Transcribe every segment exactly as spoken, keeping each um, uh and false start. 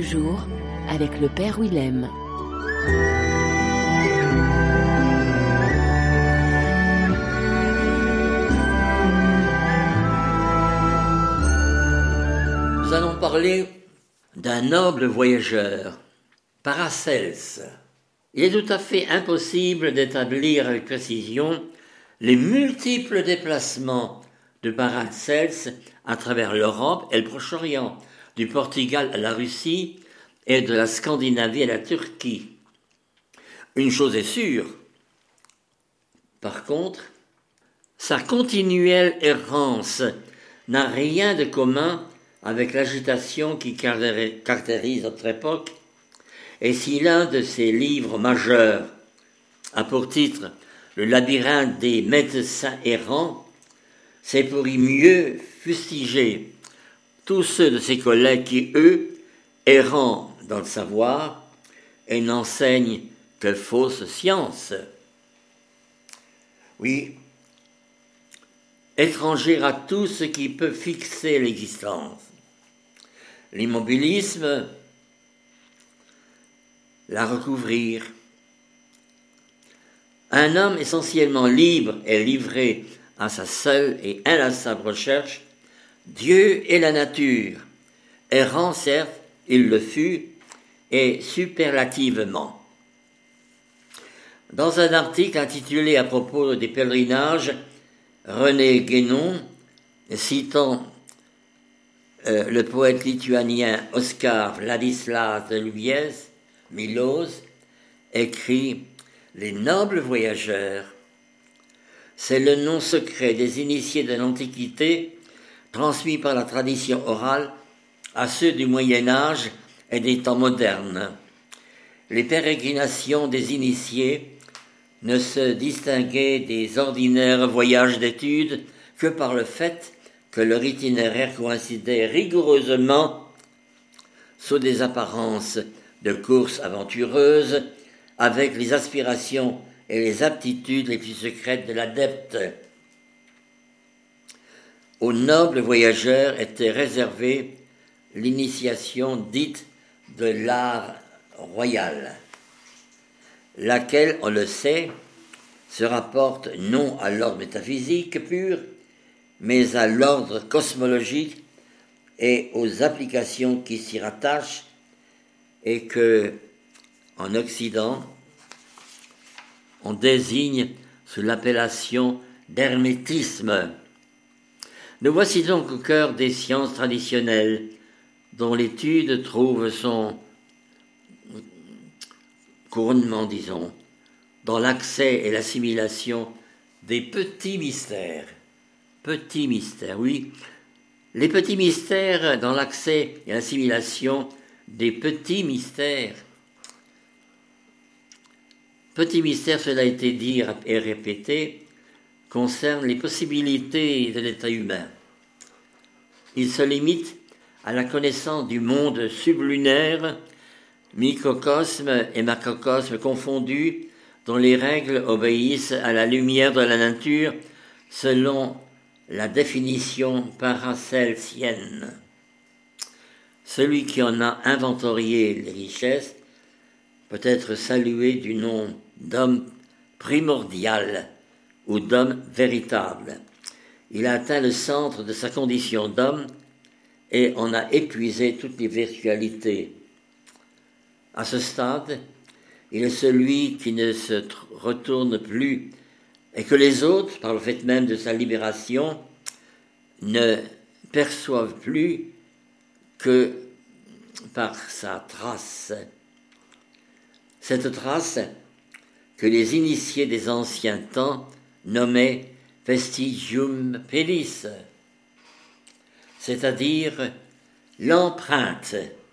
jour avec le Père Willem. Nous allons parler d'un noble voyageur, Paracelse. Il est tout à fait impossible d'établir avec précision les multiples déplacements de Paracelse à travers l'Europe et le Proche-Orient, du Portugal à la Russie et de la Scandinavie à la Turquie. Une chose est sûre, par contre, sa continuelle errance n'a rien de commun avec l'agitation qui caractérise notre époque, et si l'un de ses livres majeurs a pour titre « Le labyrinthe des médecins errants », c'est pour y mieux fustiger tous ceux de ses collègues qui, eux, errant dans le savoir, et n'enseignent que fausse science. Oui, étranger à tout ce qui peut fixer l'existence. L'immobilisme, la recouvrir. Un homme essentiellement libre et livré à sa seule et inlassable recherche, Dieu et la nature, errant certes, il le fut, et superlativement. Dans un article intitulé à propos des pèlerinages, René Guénon, citant euh, le poète lituanien Oskar Vladislas de Lubiès, Milos, écrit « Les nobles voyageurs ». C'est le nom secret des initiés de l'Antiquité, transmis par la tradition orale à ceux du Moyen-Âge et des temps modernes. Les pérégrinations des initiés ne se distinguaient des ordinaires voyages d'études que par le fait que leur itinéraire coïncidait rigoureusement, sous des apparences de courses aventureuses, avec les aspirations et les aptitudes les plus secrètes de l'adepte. Aux nobles voyageurs était réservée l'initiation dite de l'art royal, laquelle, on le sait, se rapporte non à l'ordre métaphysique pur, mais à l'ordre cosmologique et aux applications qui s'y rattachent, et que, en Occident, on désigne sous l'appellation d'hermétisme. Nous voici donc au cœur des sciences traditionnelles, dont l'étude trouve son couronnement, disons, dans l'accès et l'assimilation des petits mystères. Petits mystères, oui. Les petits mystères dans l'accès et l'assimilation des petits mystères. Petits mystères, cela a été dit et répété, concernent les possibilités de l'état humain. Ils se limitent à la connaissance du monde sublunaire, microcosme et macrocosme confondus, dont les règles obéissent à la lumière de la nature selon la définition paracelsienne. Celui qui en a inventorié les richesses peut être salué du nom d'homme primordial ou d'homme véritable. Il a atteint le centre de sa condition d'homme et en a épuisé toutes les virtualités. À ce stade, il est celui qui ne se retourne plus et que les autres, par le fait même de sa libération, ne perçoivent plus que par sa trace. Cette trace que les initiés des anciens temps nommaient vestigium pedis, c'est-à-dire l'empreinte.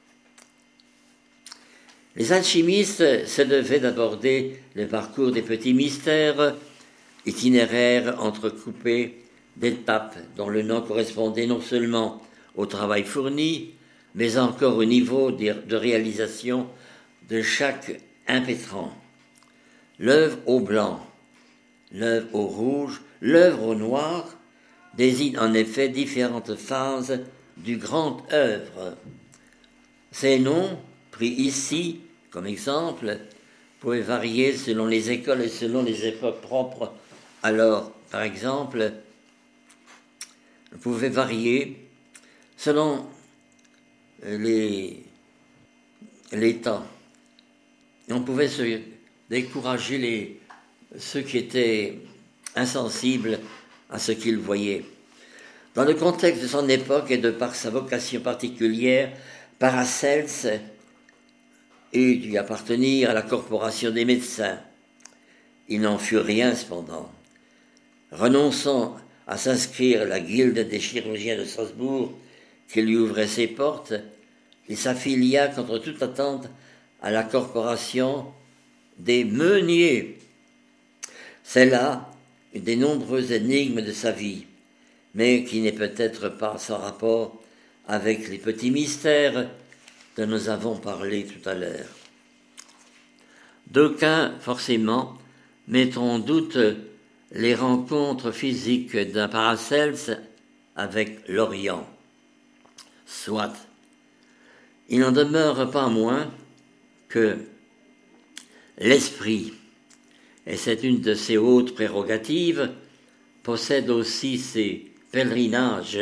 Les alchimistes se devaient d'aborder le parcours des petits mystères, itinéraires entrecoupés d'étapes dont le nom correspondait non seulement au travail fourni, mais encore au niveau de réalisation de chaque impétrant. L'œuvre au blanc, l'œuvre au rouge, l'œuvre au noir désignent en effet différentes phases du grand œuvre. Ces noms, pris ici comme exemple, pouvaient varier selon les écoles et selon les époques propres. Alors, par exemple, pouvaient varier selon les, les temps. Et on pouvait se décourager les, ceux qui étaient insensibles à ce qu'ils voyaient. Dans le contexte de son époque et de par sa vocation particulière, Paracelse eut dû appartenir à la corporation des médecins. Il n'en fut rien cependant. Renonçant à s'inscrire à la guilde des chirurgiens de Strasbourg, qui lui ouvrait ses portes, il s'affilia contre toute attente à la corporation des meuniers. C'est là une des nombreuses énigmes de sa vie, mais qui n'est peut-être pas sans rapport avec les petits mystères dont nous avons parlé tout à l'heure. D'aucuns, forcément, mettront en doute les rencontres physiques d'un Paracelse avec l'Orient. Soit. Il n'en demeure pas moins que l'esprit, et c'est une de ses hautes prérogatives, possède aussi ses pèlerinages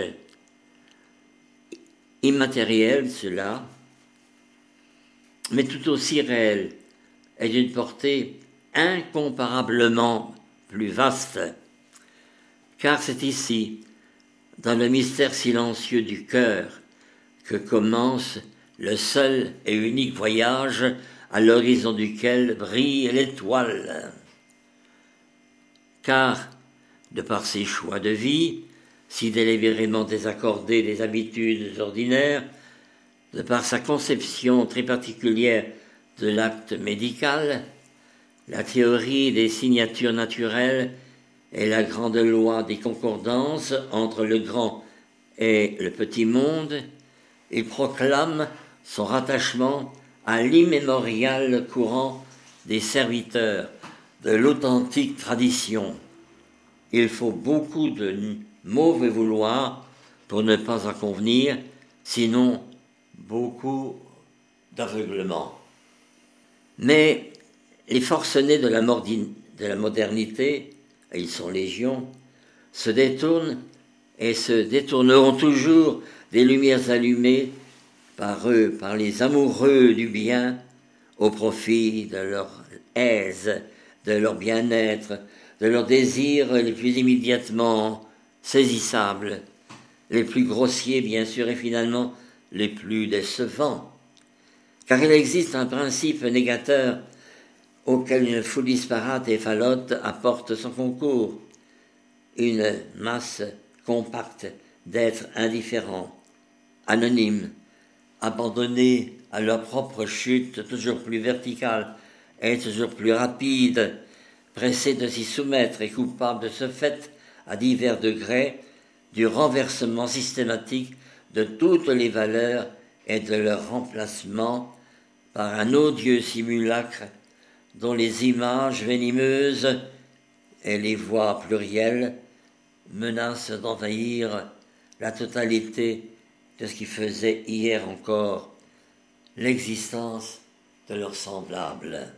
immatériels, ceux-là, mais tout aussi réels, et d'une portée incomparablement plus vaste, car c'est ici, dans le mystère silencieux du cœur, que commence le seul et unique voyage à l'horizon duquel brille l'étoile. Car, de par ses choix de vie, si délibérément désaccordés des habitudes ordinaires, de par sa conception très particulière de l'acte médical, la théorie des signatures naturelles et la grande loi des concordances entre le grand et le petit monde, il proclame son rattachement à l'immémorial courant des serviteurs de l'authentique tradition. Il faut beaucoup de mauvais vouloir pour ne pas en convenir, sinon beaucoup d'aveuglement. Mais les forcenés de la, mordi- de la modernité, et ils sont légions, se détournent et se détourneront toujours des lumières allumées par eux, par les amoureux du bien, au profit de leur aise, de leur bien-être, de leurs désirs les plus immédiatement saisissables, les plus grossiers bien sûr et finalement les plus décevants. Car il existe un principe négateur auquel une foule disparate et falote apporte son concours, une masse compacte d'êtres indifférents, anonymes, abandonnés à leur propre chute toujours plus verticale et toujours plus rapide, pressés de s'y soumettre et coupables de ce fait, à divers degrés, du renversement systématique de toutes les valeurs et de leur remplacement par un odieux simulacre dont les images venimeuses et les voix plurielles menacent d'envahir la totalité de ce qui faisait hier encore l'existence de leurs semblables.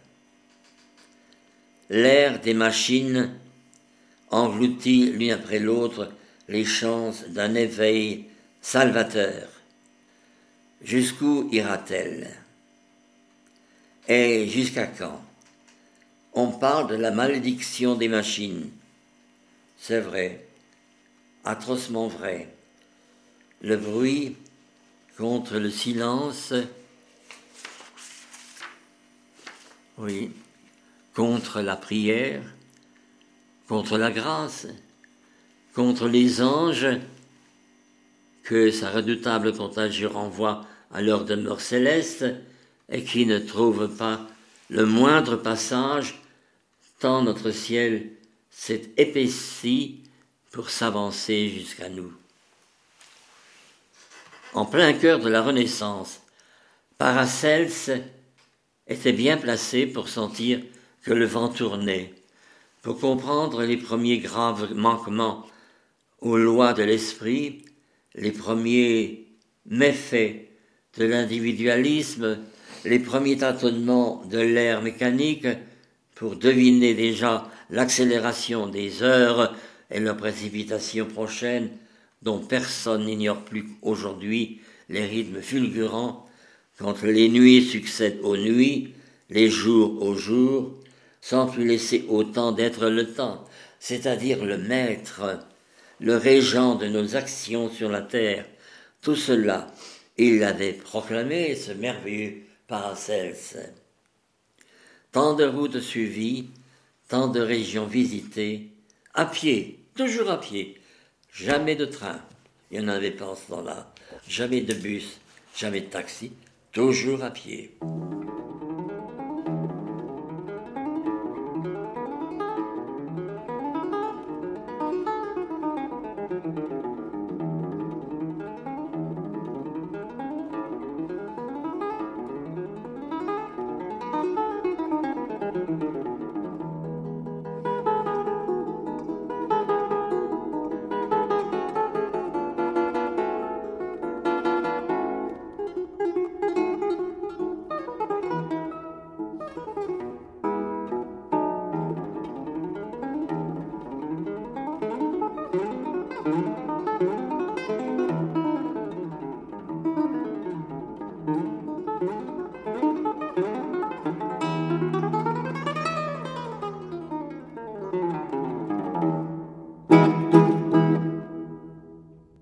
L'ère des machines engloutit l'une après l'autre les chances d'un éveil salvateur. Jusqu'où ira-t-elle? Et jusqu'à quand? On parle de la malédiction des machines. C'est vrai, atrocement vrai. Le bruit contre le silence, oui, contre la prière, contre la grâce, contre les anges, que sa redoutable contagion renvoie à leur demeure céleste et qui ne trouvent pas le moindre passage tant notre ciel s'est épaissi pour s'avancer jusqu'à nous. En plein cœur de la Renaissance, Paracelse était bien placé pour sentir que le vent tournait, pour comprendre les premiers graves manquements aux lois de l'esprit, les premiers méfaits de l'individualisme, les premiers tâtonnements de l'ère mécanique pour deviner déjà l'accélération des heures et leur précipitation prochaine, dont personne n'ignore plus aujourd'hui les rythmes fulgurants, quand les nuits succèdent aux nuits, les jours aux jours, sans plus laisser autant d'être le temps, c'est-à-dire le maître, le régent de nos actions sur la terre. Tout cela, il l'avait proclamé, ce merveilleux Paracelse. Tant de routes suivies, tant de régions visitées, à pied, toujours à pied, jamais de train, il n'y en avait pas en ce temps-là, jamais de bus, jamais de taxi, toujours à pied.